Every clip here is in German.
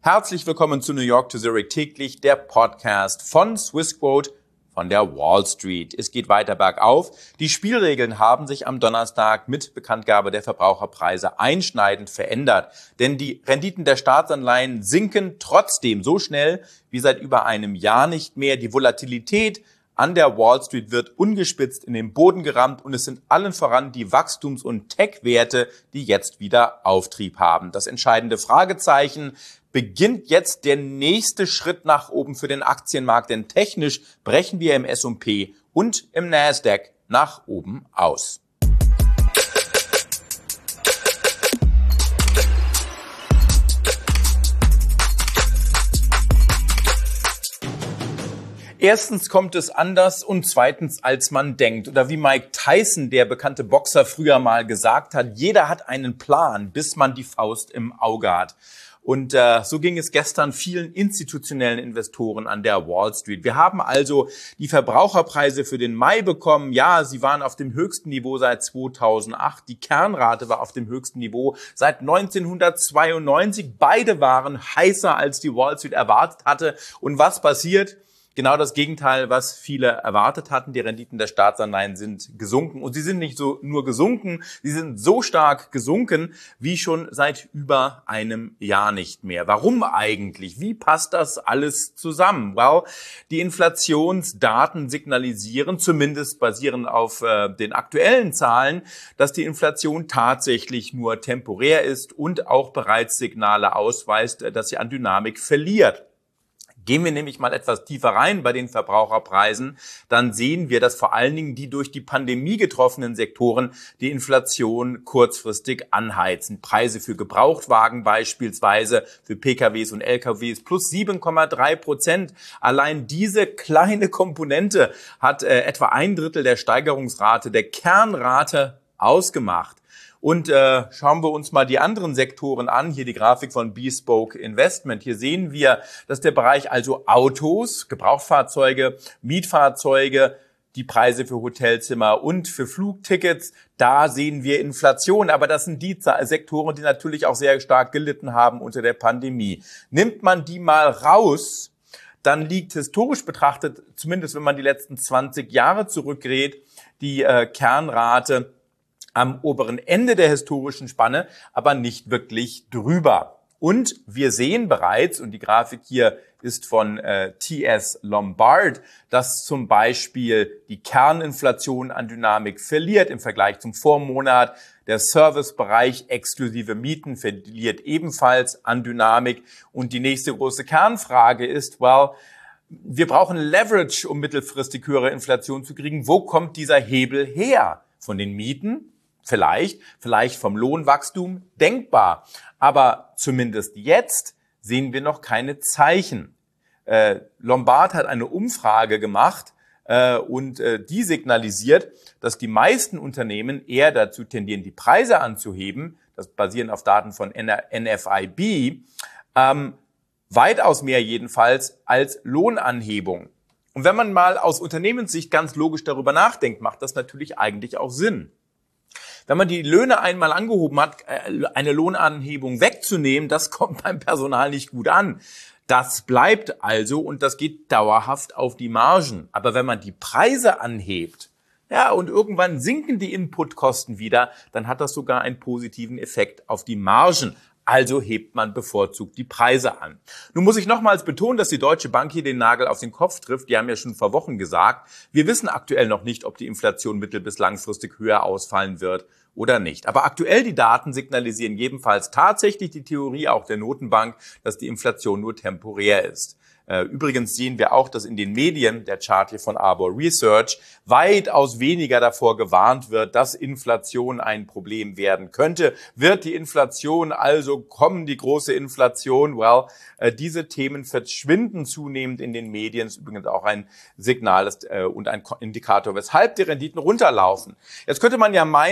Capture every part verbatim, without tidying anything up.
Herzlich willkommen zu New York to Zurich täglich, der Podcast von Swissquote von der Wall Street. Es geht weiter bergauf. Die Spielregeln haben sich am Donnerstag mit Bekanntgabe der Verbraucherpreise einschneidend verändert. Denn die Renditen der Staatsanleihen sinken trotzdem so schnell wie seit über einem Jahr nicht mehr. Die Volatilität an der Wall Street wird ungespitzt in den Boden gerammt und es sind allen voran die Wachstums- und Tech-Werte, die jetzt wieder Auftrieb haben. Das entscheidende Fragezeichen: Beginnt jetzt der nächste Schritt nach oben für den Aktienmarkt? Denn technisch brechen wir im S und P und im Nasdaq nach oben aus. Erstens kommt es anders und zweitens, als man denkt. Oder wie Mike Tyson, der bekannte Boxer, früher mal gesagt hat: Jeder hat einen Plan, bis man die Faust im Auge hat. Und äh, so ging es gestern vielen institutionellen Investoren an der Wall Street. Wir haben also die Verbraucherpreise für den Mai bekommen. Ja, sie waren auf dem höchsten Niveau seit zweitausendacht. Die Kernrate war auf dem höchsten Niveau seit neunzehnhundertzweiundneunzig. Beide waren heißer, als die Wall Street erwartet hatte. Und was passiert? Genau das Gegenteil, was viele erwartet hatten. Die Renditen der Staatsanleihen sind gesunken. Und sie sind nicht so nur gesunken, sie sind so stark gesunken wie schon seit über einem Jahr nicht mehr. Warum eigentlich? Wie passt das alles zusammen? Well, die Inflationsdaten signalisieren, zumindest basierend auf äh, den aktuellen Zahlen, dass die Inflation tatsächlich nur temporär ist und auch bereits Signale ausweist, dass sie an Dynamik verliert. Gehen wir nämlich mal etwas tiefer rein bei den Verbraucherpreisen, dann sehen wir, dass vor allen Dingen die durch die Pandemie getroffenen Sektoren die Inflation kurzfristig anheizen. Preise für Gebrauchtwagen beispielsweise, für P K Ws und L K Ws plus sieben Komma drei Prozent. Allein diese kleine Komponente hat äh, etwa ein Drittel der Steigerungsrate der Kernrate ausgemacht. Und äh, schauen wir uns mal die anderen Sektoren an. Hier die Grafik von Bespoke Investment. Hier sehen wir, dass der Bereich also Autos, Gebrauchtfahrzeuge, Mietfahrzeuge, die Preise für Hotelzimmer und für Flugtickets, da sehen wir Inflation. Aber das sind die Sektoren, die natürlich auch sehr stark gelitten haben unter der Pandemie. Nimmt man die mal raus, dann liegt historisch betrachtet, zumindest wenn man die letzten zwanzig Jahre zurückgeht, die äh, Kernrate am oberen Ende der historischen Spanne, aber nicht wirklich drüber. Und wir sehen bereits, und die Grafik hier ist von äh, T S Lombard, dass zum Beispiel die Kerninflation an Dynamik verliert im Vergleich zum Vormonat. Der Servicebereich exklusive Mieten verliert ebenfalls an Dynamik. Und die nächste große Kernfrage ist, well, wir brauchen Leverage, um mittelfristig höhere Inflation zu kriegen. Wo kommt dieser Hebel her? Von den Mieten? Vielleicht, vielleicht vom Lohnwachstum, denkbar. Aber zumindest jetzt sehen wir noch keine Zeichen. Äh, Lombard hat eine Umfrage gemacht äh, und äh, die signalisiert, dass die meisten Unternehmen eher dazu tendieren, die Preise anzuheben, das basierend auf Daten von N F I B, ähm, weitaus mehr jedenfalls als Lohnanhebung. Und wenn man mal aus Unternehmenssicht ganz logisch darüber nachdenkt, macht das natürlich eigentlich auch Sinn. Wenn man die Löhne einmal angehoben hat, eine Lohnanhebung wegzunehmen, das kommt beim Personal nicht gut an. Das bleibt also und das geht dauerhaft auf die Margen. Aber wenn man die Preise anhebt, ja, und irgendwann sinken die Inputkosten wieder, dann hat das sogar einen positiven Effekt auf die Margen. Also hebt man bevorzugt die Preise an. Nun muss ich nochmals betonen, dass die Deutsche Bank hier den Nagel auf den Kopf trifft. Die haben ja schon vor Wochen gesagt, wir wissen aktuell noch nicht, ob die Inflation mittel- bis langfristig höher ausfallen wird oder nicht. Aber aktuell die Daten signalisieren jedenfalls tatsächlich die Theorie auch der Notenbank, dass die Inflation nur temporär ist. Übrigens sehen wir auch, dass in den Medien, der Chart hier von Arbor Research, weitaus weniger davor gewarnt wird, dass Inflation ein Problem werden könnte. Wird die Inflation also kommen, die große Inflation? Well, diese Themen verschwinden zunehmend in den Medien. Das ist übrigens auch ein Signal und ein Indikator, weshalb die Renditen runterlaufen. Jetzt könnte man ja meinen, dass sich die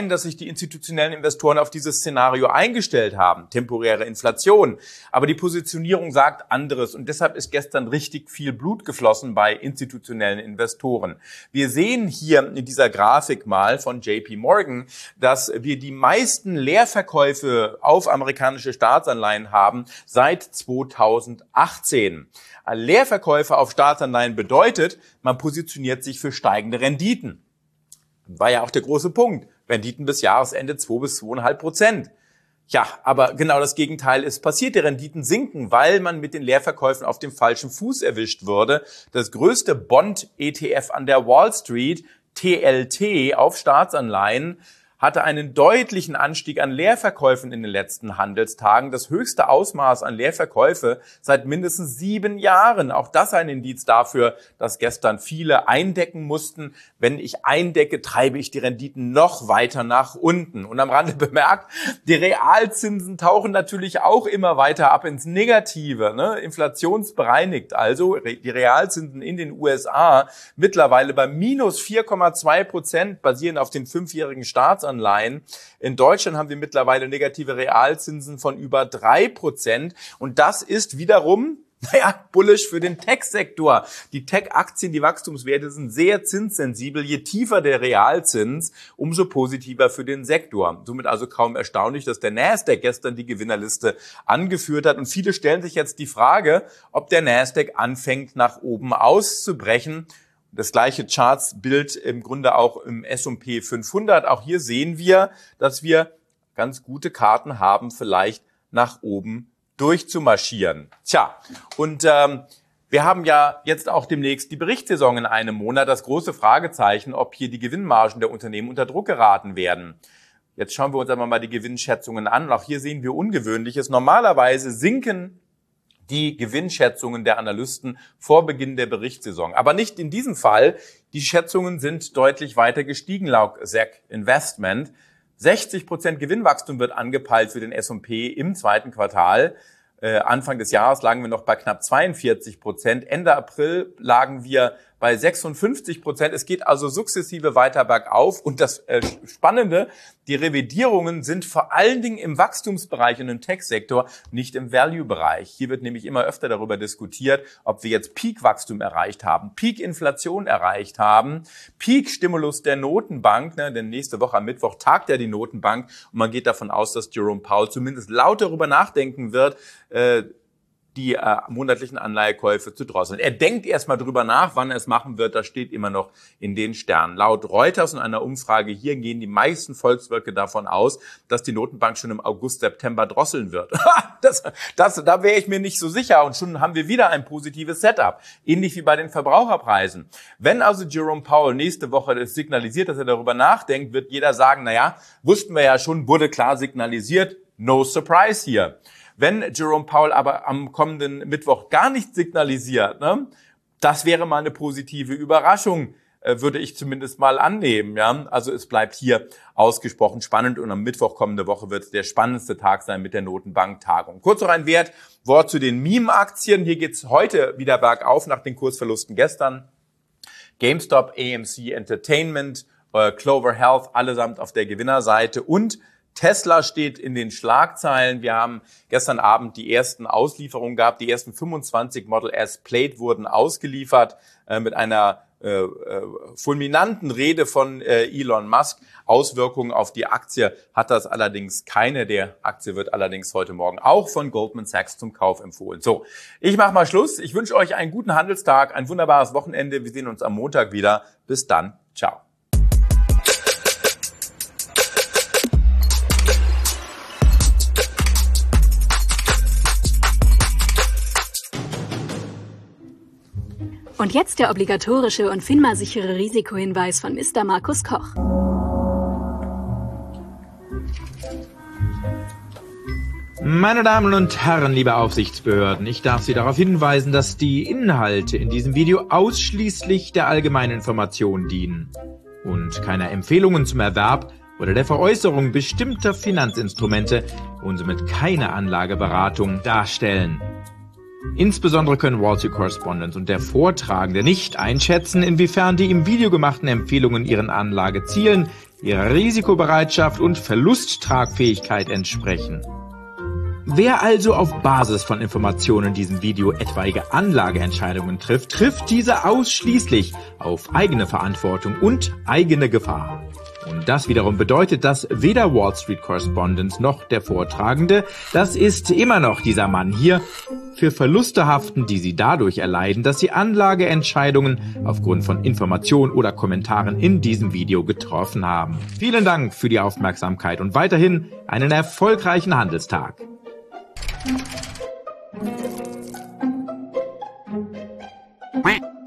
institutionellen Investoren auf dieses Szenario eingestellt haben. Temporäre Inflation. Aber die Positionierung sagt anderes und deshalb ist gestern richtig viel Blut geflossen bei institutionellen Investoren. Wir sehen hier in dieser Grafik mal von J P Morgan, dass wir die meisten Leerverkäufe auf amerikanische Staatsanleihen haben seit zweitausendachtzehn. Leerverkäufe auf Staatsanleihen bedeutet, man positioniert sich für steigende Renditen. War ja auch der große Punkt. Renditen bis Jahresende zwei bis zwei Komma fünf Prozent. Ja, aber genau das Gegenteil ist passiert. Die Renditen sinken, weil man mit den Leerverkäufen auf dem falschen Fuß erwischt wurde. Das größte Bond-E T F an der Wall Street, T L T auf Staatsanleihen, hatte einen deutlichen Anstieg an Leerverkäufen in den letzten Handelstagen. Das höchste Ausmaß an Leerverkäufe seit mindestens sieben Jahren. Auch das ein Indiz dafür, dass gestern viele eindecken mussten. Wenn ich eindecke, treibe ich die Renditen noch weiter nach unten. Und am Rande bemerkt, die Realzinsen tauchen natürlich auch immer weiter ab ins Negative, ne? Inflationsbereinigt. Also die Realzinsen in den U S A mittlerweile bei minus vier Komma zwei Prozent, basierend auf den fünfjährigen Staatsanleihen. In Deutschland haben wir mittlerweile negative Realzinsen von über drei Prozent. Und das ist wiederum, naja, bullish für den Tech-Sektor. Die Tech-Aktien, die Wachstumswerte sind sehr zinssensibel. Je tiefer der Realzins, umso positiver für den Sektor. Somit also kaum erstaunlich, dass der Nasdaq gestern die Gewinnerliste angeführt hat. Und viele stellen sich jetzt die Frage, ob der Nasdaq anfängt, nach oben auszubrechen. Das gleiche Chartsbild im Grunde auch im S und P fünfhundert. Auch hier sehen wir, dass wir ganz gute Karten haben, vielleicht nach oben durchzumarschieren. Tja, und ähm, wir haben ja jetzt auch demnächst die Berichtssaison in einem Monat. Das große Fragezeichen, ob hier die Gewinnmargen der Unternehmen unter Druck geraten werden. Jetzt schauen wir uns einmal mal die Gewinnschätzungen an. Auch hier sehen wir Ungewöhnliches. Normalerweise sinken die Gewinnschätzungen der Analysten vor Beginn der Berichtssaison. Aber nicht in diesem Fall. Die Schätzungen sind deutlich weiter gestiegen laut S E C Investment. sechzig Prozent Gewinnwachstum wird angepeilt für den S und P im zweiten Quartal. Äh, Anfang des Jahres lagen wir noch bei knapp zweiundvierzig Prozent. Ende April lagen wir bei sechsundfünfzig Prozent. Es geht also sukzessive weiter bergauf. Und das äh, Spannende, die Revidierungen sind vor allen Dingen im Wachstumsbereich und im Tech-Sektor, nicht im Value-Bereich. Hier wird nämlich immer öfter darüber diskutiert, ob wir jetzt Peak-Wachstum erreicht haben, Peak-Inflation erreicht haben, Peak-Stimulus der Notenbank, ne, denn nächste Woche am Mittwoch tagt ja die Notenbank und man geht davon aus, dass Jerome Powell zumindest laut darüber nachdenken wird, äh, die äh, monatlichen Anleihekäufe zu drosseln. Er denkt erstmal drüber nach, wann er es machen wird. Das steht immer noch in den Sternen. Laut Reuters und einer Umfrage hier gehen die meisten Volkswirte davon aus, dass die Notenbank schon im August, September drosseln wird. das, das, da wäre ich mir nicht so sicher. Und schon haben wir wieder ein positives Setup. Ähnlich wie bei den Verbraucherpreisen. Wenn also Jerome Powell nächste Woche das signalisiert, dass er darüber nachdenkt, wird jeder sagen, naja, wussten wir ja schon, wurde klar signalisiert. No surprise hier. Wenn Jerome Powell aber am kommenden Mittwoch gar nicht signalisiert, ne, das wäre mal eine positive Überraschung, äh, würde ich zumindest mal annehmen. Ja, also es bleibt hier ausgesprochen spannend und am Mittwoch kommende Woche wird der spannendste Tag sein mit der Notenbank-Tagung. Kurz noch ein Wert, Wort zu den Meme-Aktien. Hier geht's heute wieder bergauf nach den Kursverlusten gestern. GameStop, A M C Entertainment, äh, Clover Health, allesamt auf der Gewinnerseite und Tesla steht in den Schlagzeilen. Wir haben gestern Abend die ersten Auslieferungen gehabt. Die ersten fünfundzwanzig Model S Plaid wurden ausgeliefert äh, mit einer äh, äh, fulminanten Rede von äh, Elon Musk. Auswirkungen auf die Aktie hat das allerdings keine. Der Aktie wird allerdings heute Morgen auch von Goldman Sachs zum Kauf empfohlen. So, ich mache mal Schluss. Ich wünsche euch einen guten Handelstag, ein wunderbares Wochenende. Wir sehen uns am Montag wieder. Bis dann. Ciao. Und jetzt der obligatorische und FINMA-sichere Risikohinweis von Mister Markus Koch. Meine Damen und Herren, liebe Aufsichtsbehörden, ich darf Sie darauf hinweisen, dass die Inhalte in diesem Video ausschließlich der allgemeinen Information dienen und keiner Empfehlungen zum Erwerb oder der Veräußerung bestimmter Finanzinstrumente und somit keine Anlageberatung darstellen. Insbesondere können Wall Street Correspondent und der Vortragende nicht einschätzen, inwiefern die im Video gemachten Empfehlungen ihren Anlagezielen, ihrer Risikobereitschaft und Verlusttragfähigkeit entsprechen. Wer also auf Basis von Informationen in diesem Video etwaige Anlageentscheidungen trifft, trifft diese ausschließlich auf eigene Verantwortung und eigene Gefahr. Und das wiederum bedeutet, dass weder Wall Street Correspondent noch der Vortragende, das ist immer noch dieser Mann hier, für Verluste haften, die sie dadurch erleiden, dass sie Anlageentscheidungen aufgrund von Informationen oder Kommentaren in diesem Video getroffen haben. Vielen Dank für die Aufmerksamkeit und weiterhin einen erfolgreichen Handelstag. Quack.